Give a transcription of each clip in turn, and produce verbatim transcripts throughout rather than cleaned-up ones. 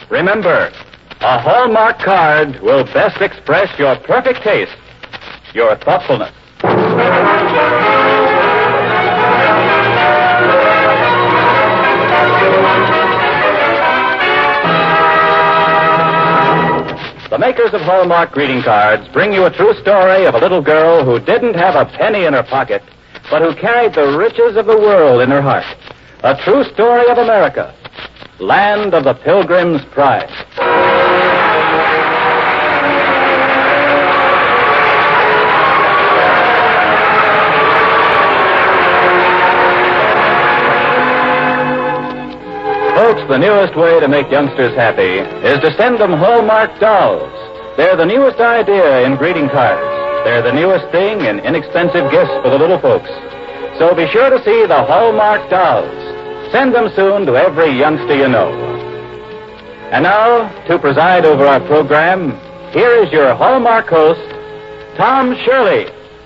Remember, a Hallmark card will best express your perfect taste, your thoughtfulness. The makers of Hallmark greeting cards bring you a true story of a little girl who didn't have a penny in her pocket, but who carried the riches of the world in her heart. A true story of America, land of the Pilgrim's Pride. Folks, the newest way to make youngsters happy is to send them Hallmark dolls. They're the newest idea in greeting cards. They're the newest thing in inexpensive gifts for the little folks. So be sure to see the Hallmark dolls. Send them soon to every youngster you know. And now, to preside over our program, here is your Hallmark host, Tom Shirley.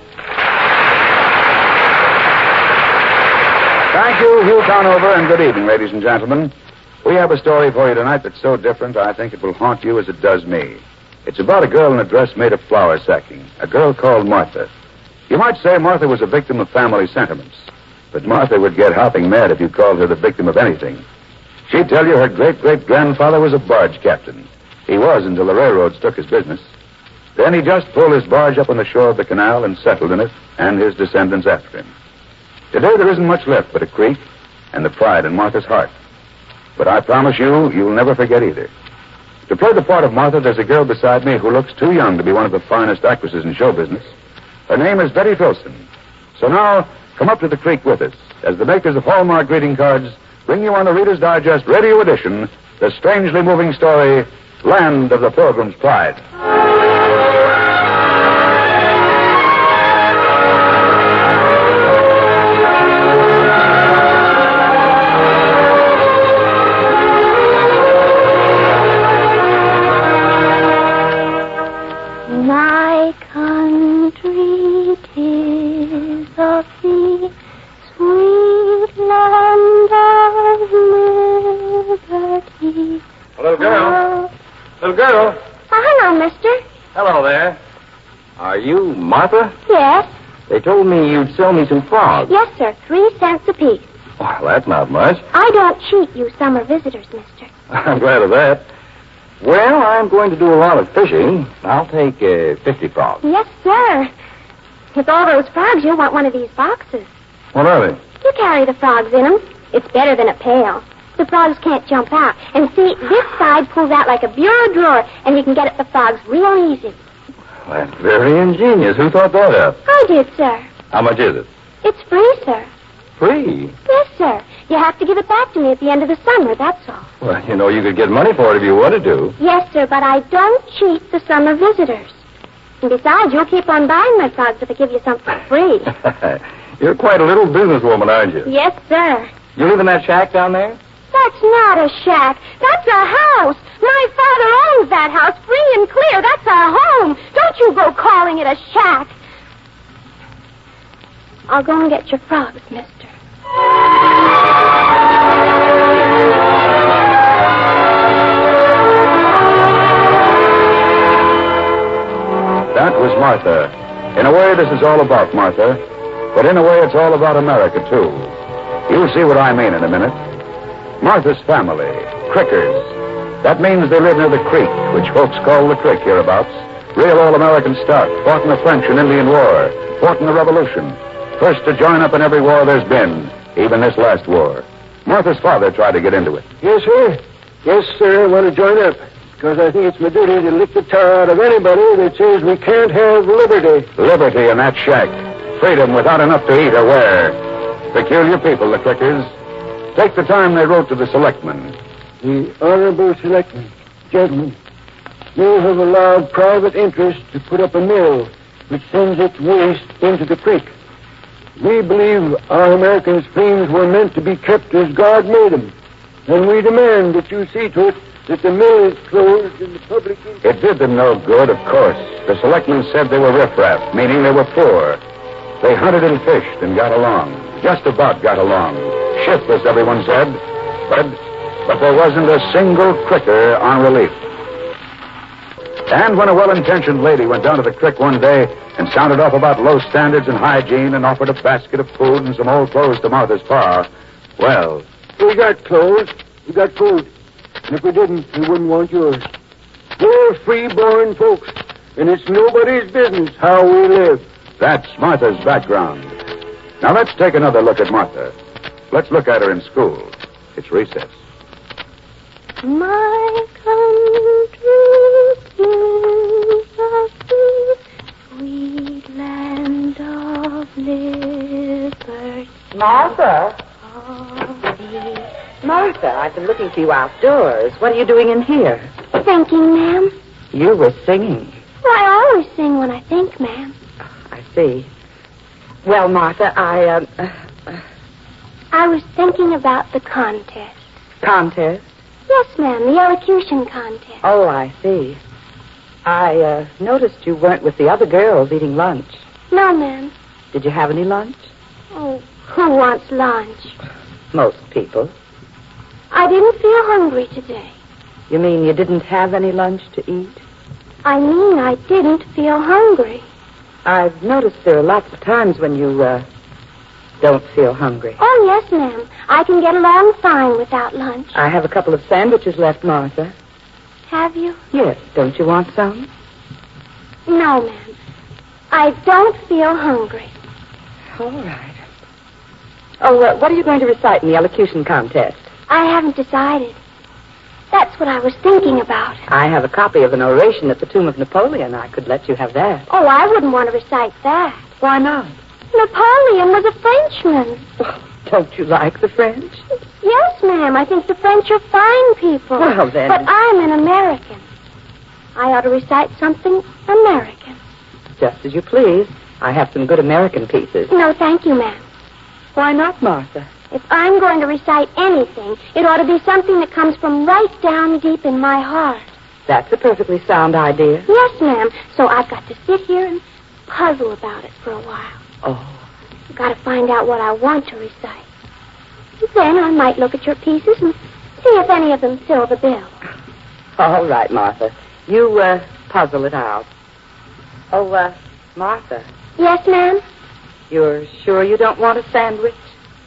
Thank you, Hugh Conover, and good evening, ladies and gentlemen. We have a story for you tonight that's so different, I think it will haunt you as it does me. It's about a girl in a dress made of flower sacking, a girl called Martha. You might say Martha was a victim of family sentiments, but Martha would get hopping mad if you called her the victim of anything. She'd tell you her great-great-grandfather was a barge captain. He was until the railroads took his business. Then he just pulled his barge up on the shore of the canal and settled in it, and his descendants after him. Today there isn't much left but a creek and the pride in Martha's heart. But I promise you, you'll never forget either. To play the part of Martha, there's a girl beside me who looks too young to be one of the finest actresses in show business. Her name is Betty Filson. So now, come up to the creek with us as the makers of Hallmark greeting cards bring you on the Reader's Digest radio edition the strangely moving story, Land of the Pilgrim's Pride. Are you Martha? Yes. They told me you'd sell me some frogs. Yes, sir. Three cents apiece. Well, that's not much. I don't cheat you summer visitors, mister. I'm glad of that. Well, I'm going to do a lot of fishing. I'll take uh, fifty frogs. Yes, sir. With all those frogs, you'll want one of these boxes. What are they? You carry the frogs in them. It's better than a pail. The frogs can't jump out. And see, this side pulls out like a bureau drawer, and you can get at the frogs real easy. That's very ingenious. Who thought that up? I did, sir. How much is it? It's free, sir. Free? Yes, sir. You have to give it back to me at the end of the summer, that's all. Well, you know, you could get money for it if you wanted to. Yes, sir, but I don't cheat the summer visitors. And besides, you'll keep on buying my frogs if I give you something free. You're quite a little businesswoman, aren't you? Yes, sir. You live in that shack down there? That's not a shack. That's a house. My father owns that house, free and clear. That's our home. Don't you go calling it a shack. I'll go and get your frogs, mister. That was Martha. In a way, this is all about Martha, but in a way, it's all about America, too. You'll see what I mean in a minute. Martha's family, Crickers. That means they live near the creek, which folks call the Creek hereabouts. Real all-American stock, fought in the French and Indian War, fought in the Revolution. First to join up in every war there's been, even this last war. Martha's father tried to get into it. Yes, sir. Yes, sir, I want to join up, because I think it's my duty to lick the tar out of anybody that says we can't have liberty. Liberty in that shack. Freedom without enough to eat or wear. Peculiar people, the Crickers. Take the time they wrote to the selectmen. The honorable selectmen, gentlemen, you have allowed private interest to put up a mill which sends its waste into the creek. We believe our American streams were meant to be kept as God made them, and we demand that you see to it that the mill is closed in the public interest. It did them no good, of course. The selectmen said they were riffraff, meaning they were poor. They hunted and fished and got along. Just about got along. Shiftless, everyone said. But but there wasn't a single cricker on relief. And when a well-intentioned lady went down to the creek one day and sounded off about low standards and hygiene and offered a basket of food and some old clothes to Martha's pa, well... We got clothes. We got food. And if we didn't, we wouldn't want yours. We're free-born folks, and it's nobody's business how we live. That's Martha's background. Now let's take another look at Martha. Let's look at her in school. It's recess. My country is a free, sweet land of liberty. Martha? Martha, I've been looking for you outdoors. What are you doing in here? Thinking, ma'am. You were singing. Well, I always sing when I think, ma'am. I see. Well, Martha, I, uh, uh... I was thinking about the contest. Contest? Yes, ma'am, the elocution contest. Oh, I see. I, uh, noticed you weren't with the other girls eating lunch. No, ma'am. Did you have any lunch? Oh, who wants lunch? Most people. I didn't feel hungry today. You mean you didn't have any lunch to eat? I mean I didn't feel hungry. I've noticed there are lots of times when you, uh, don't feel hungry. Oh, yes, ma'am. I can get along fine without lunch. I have a couple of sandwiches left, Martha. Have you? Yes. Don't you want some? No, ma'am. I don't feel hungry. All right. Oh, uh, what are you going to recite in the elocution contest? I haven't decided. That's what I was thinking about. I have a copy of an oration at the tomb of Napoleon. I could let you have that. Oh, I wouldn't want to recite that. Why not? Napoleon was a Frenchman. Well, don't you like the French? Yes, ma'am. I think the French are fine people. Well, then. But I'm an American. I ought to recite something American. Just as you please. I have some good American pieces. No, thank you, ma'am. Why not, Martha? If I'm going to recite anything, it ought to be something that comes from right down deep in my heart. That's a perfectly sound idea. Yes, ma'am. So I've got to sit here and puzzle about it for a while. Oh. I've got to find out what I want to recite. Then I might look at your pieces and see if any of them fill the bill. All right, Martha. You, uh, puzzle it out. Oh, uh, Martha. Yes, ma'am? You're sure you don't want a sandwich?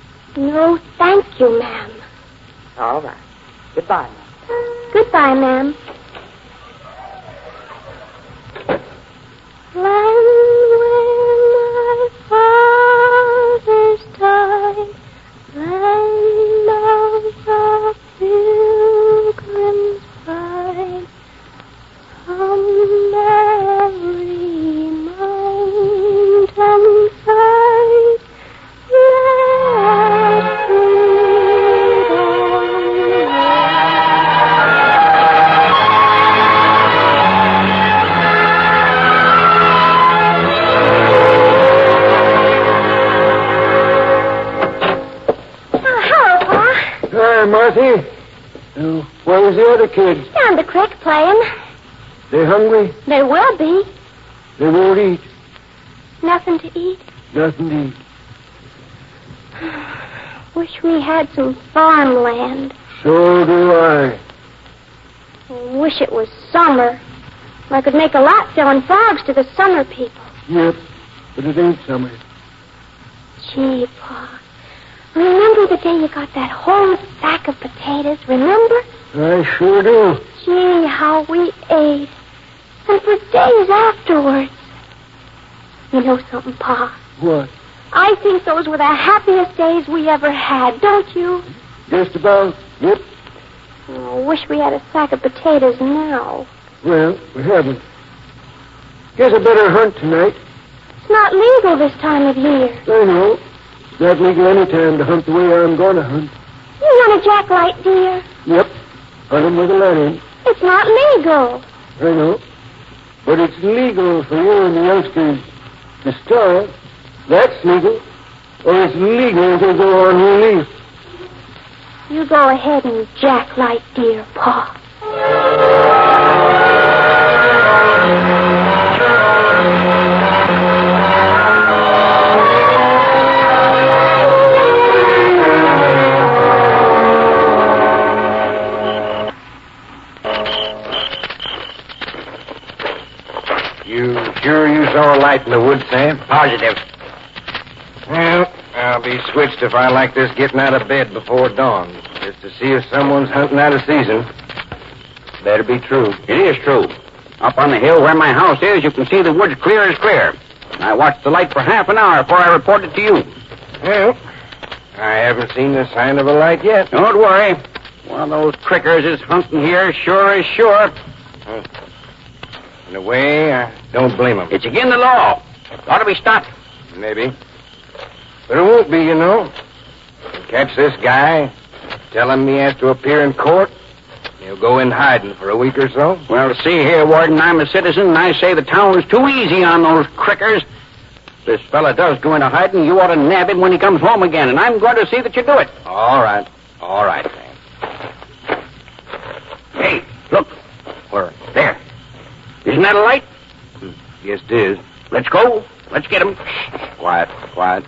No, thank you, ma'am. All right. Goodbye, ma'am. Goodbye, ma'am. Land where my fathers died, land of the pilgrim's pride, some merry mountain side, let Hi, Marthy. Uh, where's the other kids? Down the creek playing. They hungry? They will be. They won't eat. Nothing to eat. Nothing to eat. Wish we had some farmland. So do I. Wish it was summer. I could make a lot selling frogs to the summer people. Yep, but it ain't summer. Gee, Pa. Remember the day you got that whole sack of potatoes? Remember? I sure do. Gee, how we ate. And for days afterwards. You know something, Pa? What? I think those were the happiest days we ever had, don't you? Just about. Yep. Oh, wish we had a sack of potatoes now. Well, we haven't. Guess I better hunt tonight. It's not legal this time of year. I know. Not legal any time to hunt the way I'm going to hunt. You want a jacklight deer? Yep. Hunt 'em with a light in. It's not legal. I know. But it's legal for you and the youngsters to starve. That's legal. Or it's legal to go on relief. You go ahead and jacklight deer, Pa. Sure you saw a light in the woods, Sam? Positive. Well, I'll be switched if I like this getting out of bed before dawn. Just to see if someone's hunting out of season. Better be true. It is true. Up on the hill where my house is, you can see the woods clear as clear. I watched the light for half an hour before I reported to you. Well, I haven't seen the sign of a light yet. Don't worry. One of those crickers is hunting here, sure as sure. In a way, I don't blame him. It's against the law. Ought to be stopped. Maybe. But it won't be, you know. They'll catch this guy, tell him he has to appear in court. He'll go in hiding for a week or so. Well, see here, Warden, I'm a citizen, and I say the town's too easy on those crickers. If this fella does go into hiding, you ought to nab him when he comes home again, and I'm going to see that you do it. All right. All right, Sam. Hey, look. Where? There. Isn't that a light? Hmm. Yes, it is. Let's go. Let's get him. Quiet, quiet.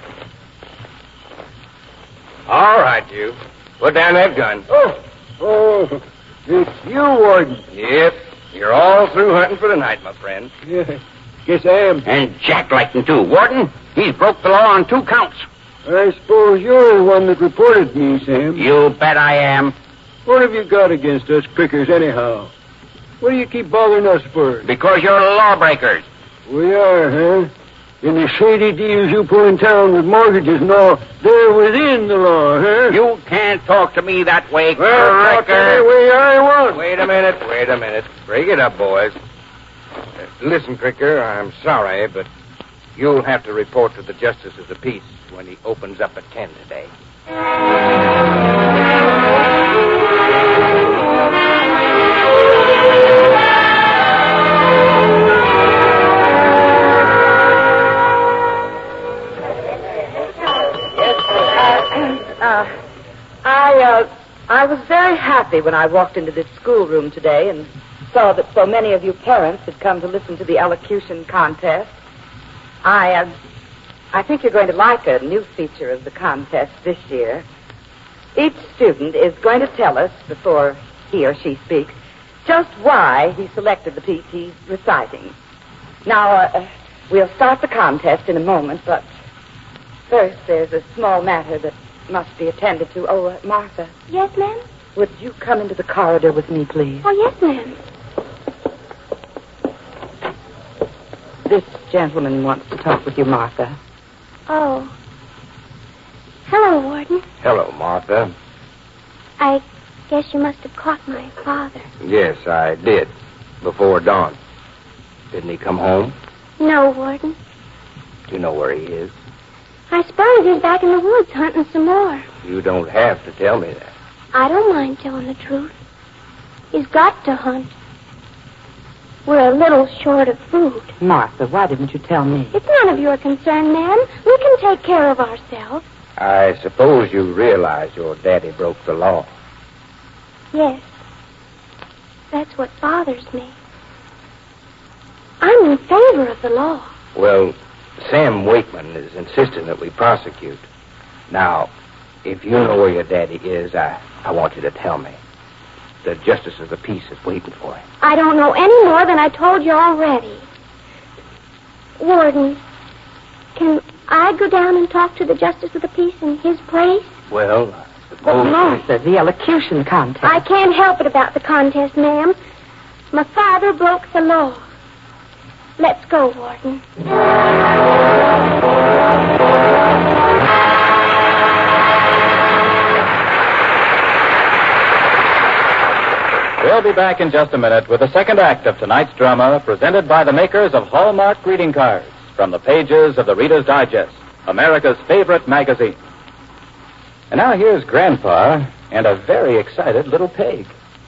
All right, you. Put down that gun. Oh, oh, it's you, Warden. Yep. You're all through hunting for the night, my friend. Yeah, guess I am. And Jack Lightning, too. Warden, he's broke the law on two counts. I suppose you're the one that reported me, Sam. You bet I am. What have you got against us crickers, anyhow? What do you keep bothering us for? Because you're lawbreakers. We are, huh? And the shady deals you pull in town with mortgages and all, they're within the law, huh? You can't talk to me that way, Well, talk to me cricker. the way I want. Wait a minute, wait a minute. Break it up, boys. Uh, listen, Cricker, I'm sorry, but you'll have to report to the Justice of the Peace when he opens up at ten today. Uh, I, uh, I was very happy when I walked into this schoolroom today and saw that so many of you parents had come to listen to the elocution contest. I, uh, I think you're going to like a new feature of the contest this year. Each student is going to tell us, before he or she speaks, just why he selected the piece he's reciting. Now, uh, we'll start the contest in a moment, but first there's a small matter that must be attended to. Oh, uh, Martha. Yes, ma'am? Would you come into the corridor with me, please? Oh, yes, ma'am. This gentleman wants to talk with you, Martha. Oh. Hello, Warden. Hello, Martha. I guess you must have caught my father. Yes, I did. Before dawn. Didn't he come home? No, Warden. Do you know where he is? I suppose he's back in the woods hunting some more. You don't have to tell me that. I don't mind telling the truth. He's got to hunt. We're a little short of food. Martha, why didn't you tell me? It's none of your concern, ma'am. We can take care of ourselves. I suppose you realize your daddy broke the law. Yes. That's what bothers me. I'm in favor of the law. Well, Sam Wakeman is insisting that we prosecute. Now, if you know where your daddy is, I, I want you to tell me. The Justice of the Peace is waiting for him. I don't know any more than I told you already. Warden, can I go down and talk to the Justice of the Peace in his place? Well, I suppose... But Martha, the elocution contest. I can't help it about the contest, ma'am. My father broke the law. Let's go, Warden. We'll be back in just a minute with the second act of tonight's drama, presented by the makers of Hallmark greeting cards from the pages of the Reader's Digest, America's favorite magazine. And now here's Grandpa and a very excited little pig.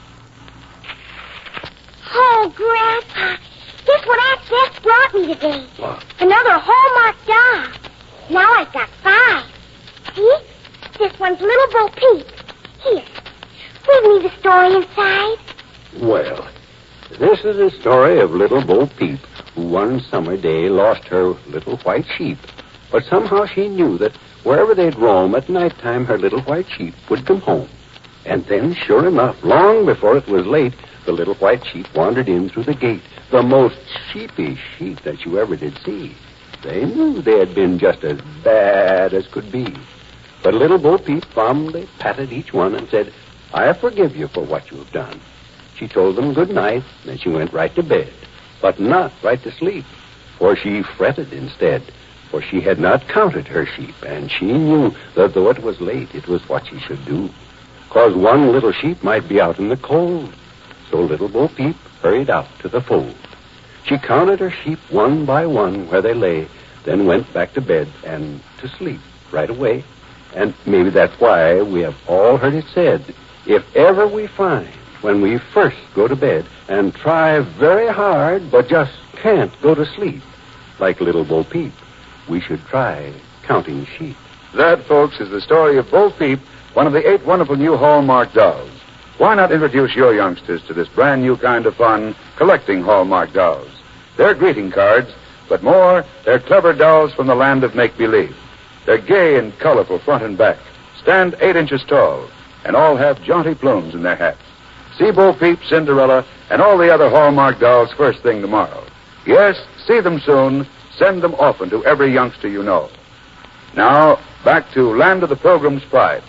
Oh, Grandpa, guess what Aunt Bess brought me today? What? Another Hallmark doll. Now I've got five. See? This one's Little Bo Peep. Here, read me the story inside. Well, this is the story of Little Bo Peep, who one summer day lost her little white sheep. But somehow she knew that wherever they'd roam at nighttime, her little white sheep would come home. And then, sure enough, long before it was late, the little white sheep wandered in through the gate the most sheepish sheep that you ever did see. They knew they had been just as bad as could be. But Little Bo Peep fondly patted each one and said, I forgive you for what you have done. She told them good night, and she went right to bed, but not right to sleep, for she fretted instead, for she had not counted her sheep, and she knew that though it was late, it was what she should do, cause one little sheep might be out in the cold. So Little Bo Peep hurried out to the fold. She counted her sheep one by one where they lay, then went back to bed and to sleep right away. And maybe that's why we have all heard it said, if ever we find when we first go to bed and try very hard but just can't go to sleep, like Little Bo Peep, we should try counting sheep. That, folks, is the story of Bo Peep, one of the eight wonderful new Hallmark dolls. Why not introduce your youngsters to this brand new kind of fun, collecting Hallmark dolls? They're greeting cards, but more, they're clever dolls from the land of make-believe. They're gay and colorful front and back, stand eight inches tall, and all have jaunty plumes in their hats. See Bo Peep, Cinderella, and all the other Hallmark dolls first thing tomorrow. Yes, see them soon. Send them often to every youngster you know. Now, back to Land of the Pilgrim's Pride.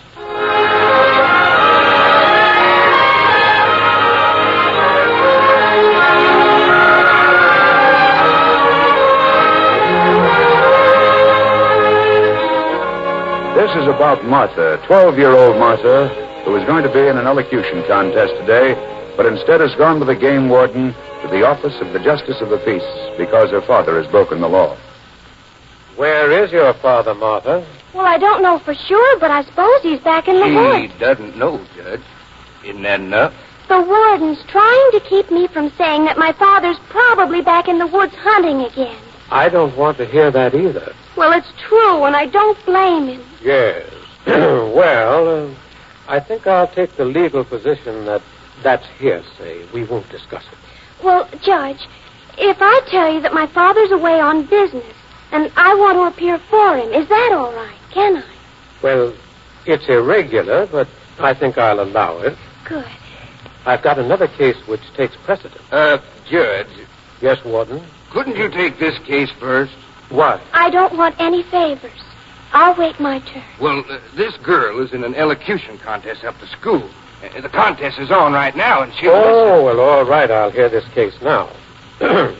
This is about Martha, twelve-year-old Martha, who is going to be in an elocution contest today, but instead has gone with the game warden to the office of the Justice of the Peace because her father has broken the law. Where is your father, Martha? Well, I don't know for sure, but I suppose he's back in the woods. He doesn't know, Judge. Isn't that enough? The warden's trying to keep me from saying that my father's probably back in the woods hunting again. I don't want to hear that either. Well, it's true, and I don't blame him. Yes. well, uh, I think I'll take the legal position that that's hearsay. We won't discuss it. Well, Judge, if I tell you that my father's away on business, and I want to appear for him, is that all right? Can I? Well, it's irregular, but I think I'll allow it. Good. I've got another case which takes precedence. Uh, Judge. Yes, Warden? Couldn't you take this case first? What? I don't want any favors. I'll wait my turn. Well, uh, this girl is in an elocution contest up to school. Uh, the contest is on right now, and she'll Oh, well, all right. I'll hear this case now. The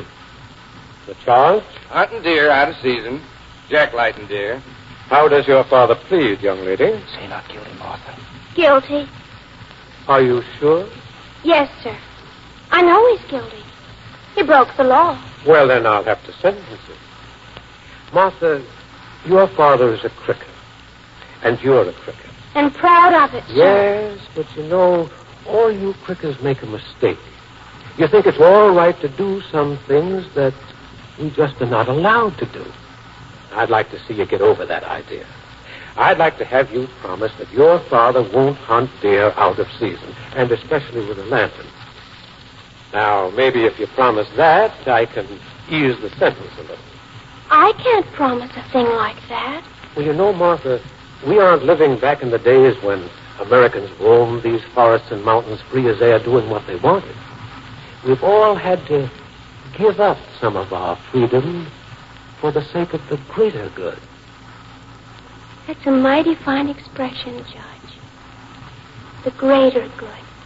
charge? Hunting deer out of season. Jack-lighting deer. How does your father plead, young lady? Say not guilty, Martha. Guilty. Are you sure? Yes, sir. I know he's guilty. He broke the law. Well, then I'll have to sentence him. Martha, your father is a cricket. And you're a cricket. And proud of it, sir. Yes, but you know, all you crickets make a mistake. You think it's all right to do some things that we just are not allowed to do. I'd like to see you get over that idea. I'd like to have you promise that your father won't hunt deer out of season, and especially with a lantern. Now, maybe if you promise that, I can ease the sentence a little. I can't promise a thing like that. Well, you know, Martha, we aren't living back in the days when Americans roamed these forests and mountains free as air doing what they wanted. We've all had to give up some of our freedom for the sake of the greater good. That's a mighty fine expression, Judge. The greater good.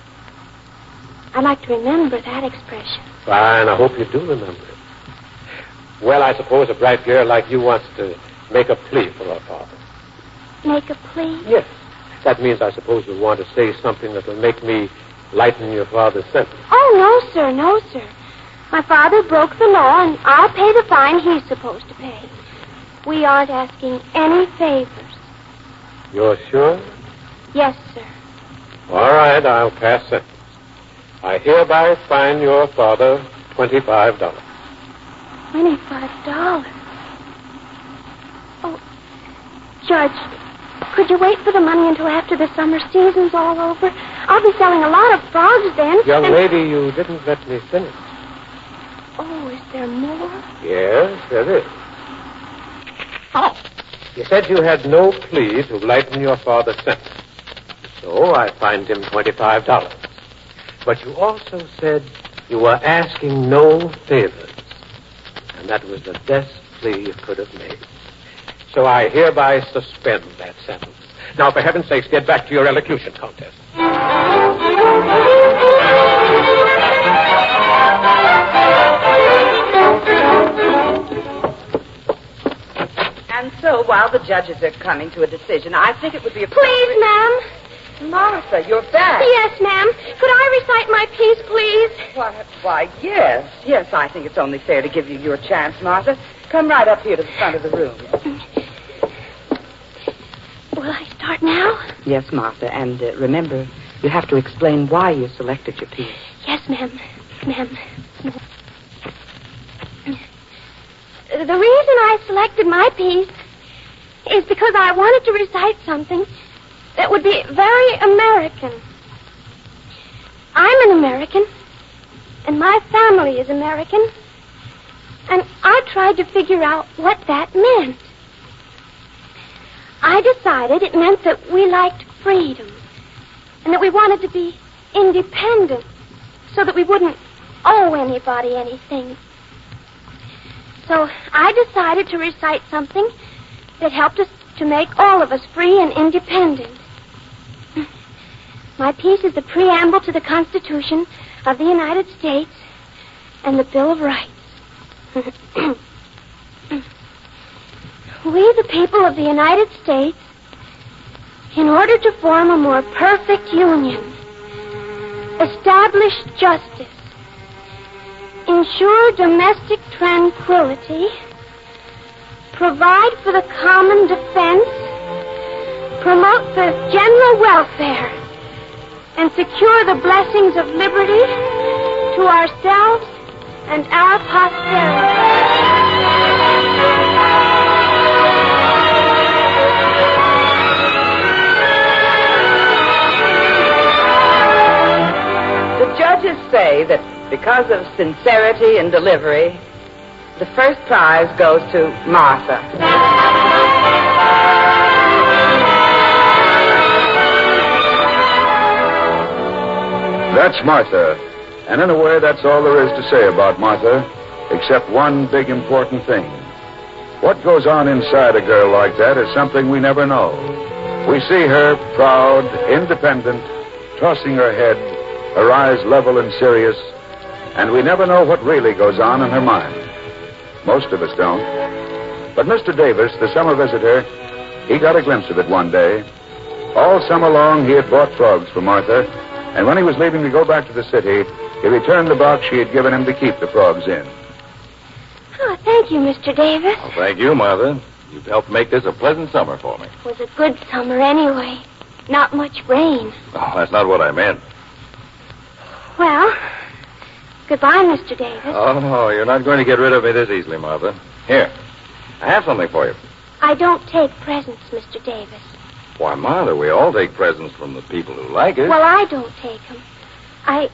I'd like to remember that expression. Fine, I hope you do remember it. Well, I suppose a bright girl like you wants to make a plea for her father. Make a plea? Yes. That means I suppose you want to say something that will make me lighten your father's sentence. Oh, no, sir, no, sir. My father broke the law, and I'll pay the fine he's supposed to pay. We aren't asking any favors. You're sure? Yes, sir. All right, I'll pass sentence. I hereby fine your father twenty-five dollars. Twenty-five dollars? Oh, Judge, could you wait for the money until after the summer season's all over? I'll be selling a lot of frogs then. Young and... lady, you didn't let me finish. Oh, is there more? Yes, there is. You said you had no plea to lighten your father's sentence. So I fined him twenty-five dollars. But you also said You were asking no favors. And that was the best plea you could have made. So I hereby suspend that sentence. Now, for heaven's sakes, get back to your elocution contest. And so, while the judges are coming to a decision, I think it would be appropriate... Please, ma'am. Martha, you're back. Yes, ma'am. Could I recite my piece, please? Why, why, yes. Yes, I think it's only fair to give you your chance, Martha. Come right up here to the front of the room. Will I start now? Yes, Martha, and uh, remember, you have to explain why you selected your piece. Yes, ma'am. Ma'am. The reason I selected my piece is because I wanted to recite something that would be very American. I'm an American, and my family is American, and I tried to figure out what that meant. I decided it meant that we liked freedom, and that we wanted to be independent, so that we wouldn't owe anybody anything. So I decided to recite something that helped us to make all of us free and independent. My piece is the preamble to the Constitution of the United States and the Bill of Rights. We, the people of the United States, in order to form a more perfect union, establish justice, ensure domestic tranquility, provide for the common defense, promote the general welfare, and secure the blessings of liberty to ourselves and our posterity. The judges say that because of sincerity in delivery, the first prize goes to Martha. That's Martha. And in a way, that's all there is to say about Martha, except one big important thing. What goes on inside a girl like that is something we never know. We see her proud, independent, tossing her head, her eyes level and serious, and we never know what really goes on in her mind. Most of us don't. But Mister Davis, the summer visitor, he got a glimpse of it one day. All summer long, he had bought frogs for Martha, and when he was leaving to go back to the city, he returned the box she had given him to keep the frogs in. Oh, thank you, Mister Davis. Well, thank you, Martha. You've helped make this a pleasant summer for me. It was a good summer anyway. Not much rain. Oh, that's not what I meant. Well, goodbye, Mister Davis. Oh, no, you're not going to get rid of me this easily, Martha. Here, I have something for you. I don't take presents, Mister Davis. Why, Martha, we all take presents from the people who like it. Well, I don't take them. I...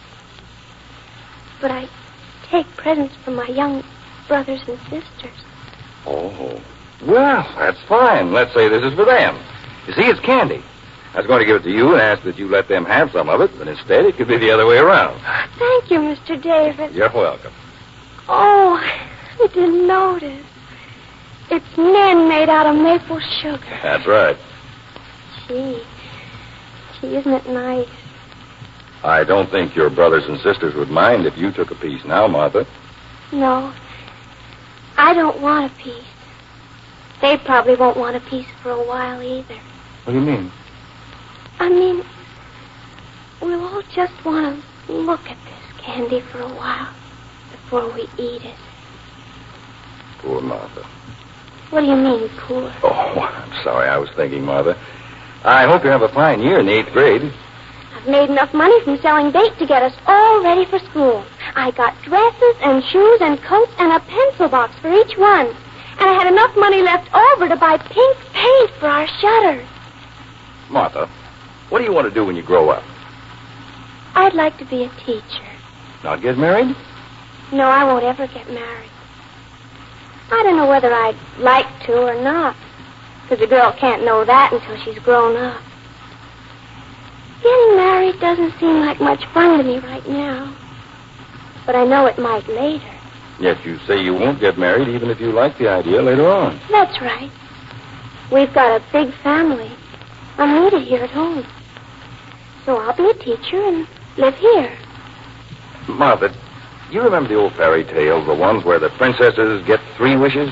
But I take presents from my young brothers and sisters. Oh. Well, that's fine. Let's say this is for them. You see, it's candy. I was going to give it to you and ask that you let them have some of it, but instead it could be the other way around. Thank you, Mister Davis. You're welcome. Oh, I didn't notice. It's men made out of maple sugar. That's right. Gee, gee, isn't it nice? I don't think your brothers and sisters would mind if you took a piece now, Martha. No, I don't want a piece. They probably won't want a piece for a while either. What do you mean? I mean, we'll all just want to look at this candy for a while before we eat it. Poor Martha. What do you mean, poor? Oh, I'm sorry. I was thinking, Martha. I hope you have a fine year in the eighth grade. I've made enough money from selling bait to get us all ready for school. I got dresses and shoes and coats and a pencil box for each one. And I had enough money left over to buy pink paint for our shutters. Martha, what do you want to do when you grow up? I'd like to be a teacher. Not get married? No, I won't ever get married. I don't know whether I'd like to or not, because a girl can't know that until she's grown up. Getting married doesn't seem like much fun to me right now. but I know it might later. Yet you say you won't get married even if you like the idea later on. That's right. We've got a big family. I'm needed here at home. So I'll be a teacher and live here. Martha, you remember the old fairy tales, the ones where the princesses get three wishes?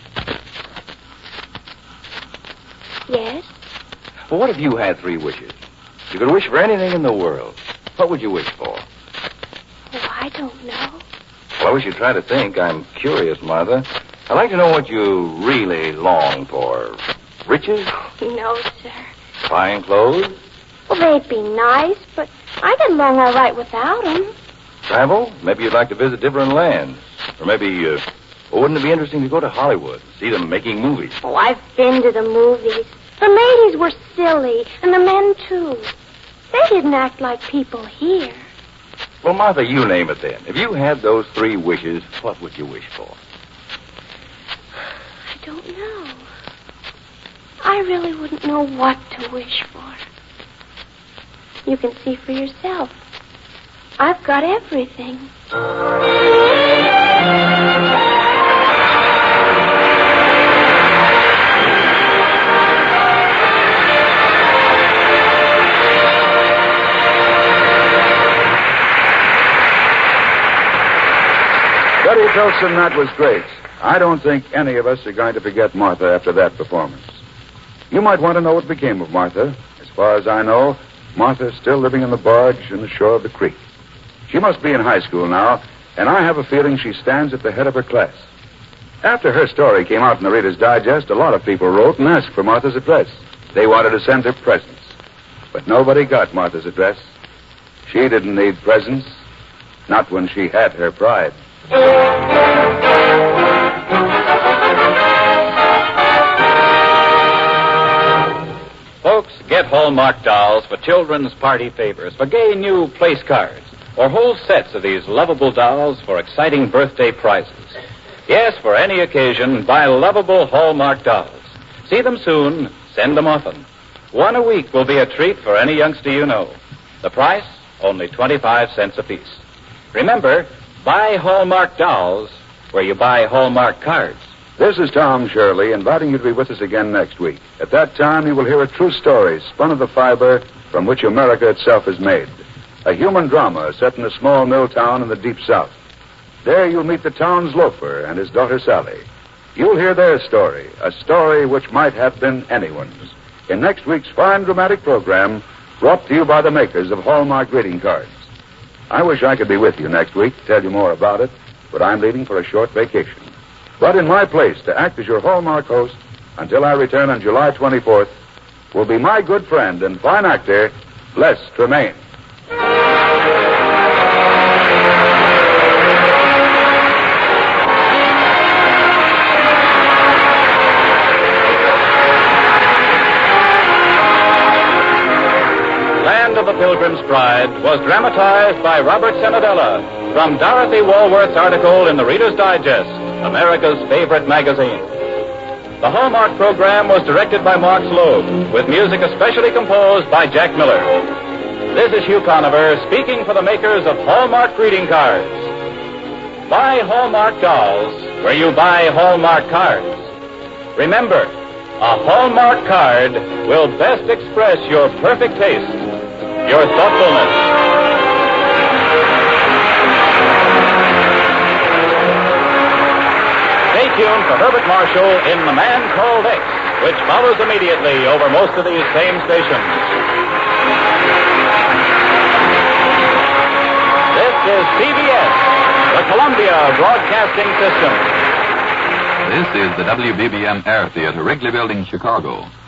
Yes. Well, what if you had three wishes? You could wish for anything in the world. What would you wish for? Oh, I don't know. Well, I wish you'd try to think. I'm curious, Martha. I'd like to know what you really long for. Riches? No, sir. Fine clothes? Well, they'd be nice, but I get along all right without them. Travel? Maybe you'd like to visit different lands. Or maybe, uh, well, wouldn't it be interesting to go to Hollywood, see them making movies? Oh, I've been to the movies. The ladies were silly, and the men, too. They didn't act like people here. Well, Martha, you name it then. If you had those three wishes, what would you wish for? I don't know. I really wouldn't know what to wish for. You can see for yourself. I've got everything. Betty Tilson, that was great. I don't think any of us are going to forget Martha after that performance. You might want to know what became of Martha. As far as I know, Martha's still living on the barge in the shore of the creek. She must be in high school now, and I have a feeling she stands at the head of her class. After her story came out in the Reader's Digest, a lot of people wrote and asked for Martha's address. They wanted to send her presents. But nobody got Martha's address. She didn't need presents, not when she had her pride. Folks, get Hallmark dolls for children's party favors, for gay new place cards, or whole sets of these lovable dolls for exciting birthday prizes. Yes, for any occasion, buy lovable Hallmark dolls. See them soon, send them often. One a week will be a treat for any youngster you know. The price, only twenty-five cents apiece. Remember, buy Hallmark dolls where you buy Hallmark cards. This is Tom Shirley, inviting you to be with us again next week. At that time, you will hear a true story spun of the fiber from which America itself is made. A human drama set in a small mill town in the deep south. There you'll meet the town's loafer and his daughter Sally. You'll hear their story, a story which might have been anyone's, in next week's fine dramatic program brought to you by the makers of Hallmark greeting cards. I wish I could be with you next week to tell you more about it, but I'm leaving for a short vacation. But in my place to act as your Hallmark host until I return on July twenty-fourth will be my good friend and fine actor, Les Tremaine. Land of the Pilgrim's Pride was dramatized by Robert Senadella from Dorothy Walworth's article in the Reader's Digest, America's favorite magazine. The Hallmark program was directed by Mark Slobe, with music especially composed by Jack Miller. This is Hugh Conover speaking for the makers of Hallmark greeting cards. Buy Hallmark dolls where you buy Hallmark cards. Remember, a Hallmark card will best express your perfect taste, your thoughtfulness. Stay tuned for Herbert Marshall in The Man Called X, which follows immediately over most of these same stations. This is C B S, the Columbia Broadcasting System. This is the W B B M Air Theater, Wrigley Building, Chicago.